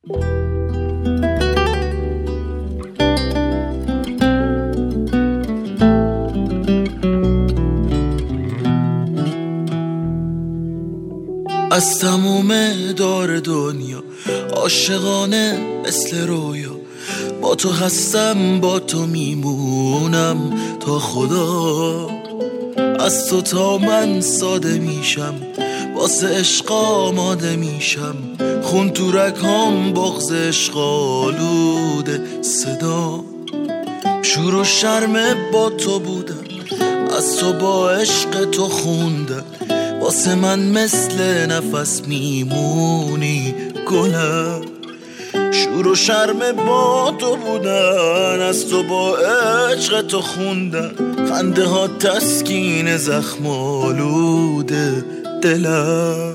از تموم دار دنیا عاشقانه مثل رویا، با تو هستم با تو میمونم تا خدا. از تو تا من ساده میشم، واسه عشق آماده میشم، خون تو رگام بغض عشق آلوده صدا. شور و شرم با تو بودم، از تو با عشق تو خوندم، واسه من مثل نفس میمونی گلم. شور و شرم با تو بودن، از تو با عشق تو خوندن، خنده ها تسکین زخم آلوده دلم.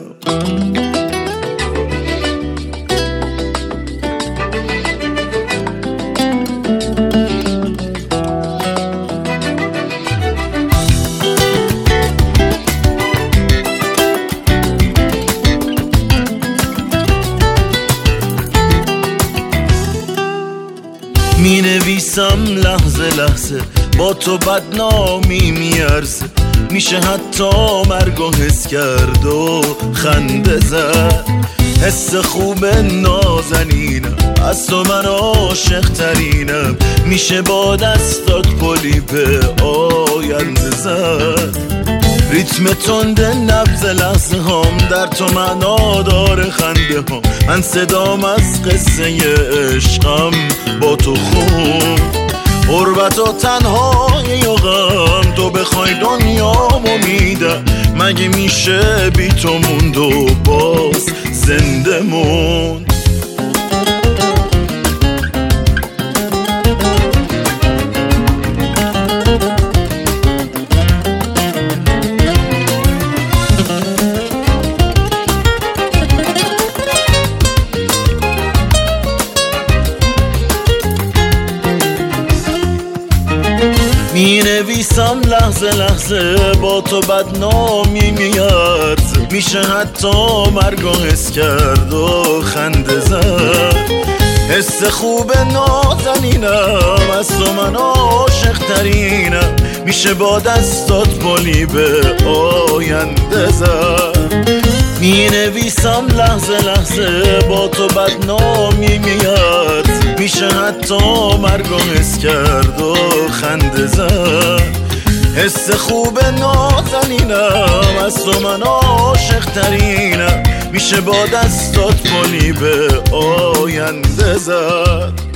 می نویسم لحظه لحظه، با تو بدنامی میارزه، میشه حتی مرگو حس کرد و خنده زد. حس خوب نازنینم، از تو من عاشق ترینم، میشه با دستات پلی به آینده زد. ریتم تند نبض لحظه هم در تو معنا داره خنده هم، من صدام از قصه عشقم با تو خون. غربت و تنهایی و غم، تو بخوای دنیامو میدم، مگه میشه بی تو موند و باز زنده موند. می نویسم لحظه لحظه، با تو بدنامی میاد، میشه حتی مرگو حس کرد و خنده زد. حس خوب نازنینم، از تو من عاشق ترینم، میشه با دستات پلی به آینده زد. می نویسم لحظه لحظه، با تو بدنامی میاد، میشه حتی مرگو حس کرد و خنده زد. حس خوب نازنینم، از تو من عاشق ترینم، میشه با دستات پلی به آینده زد.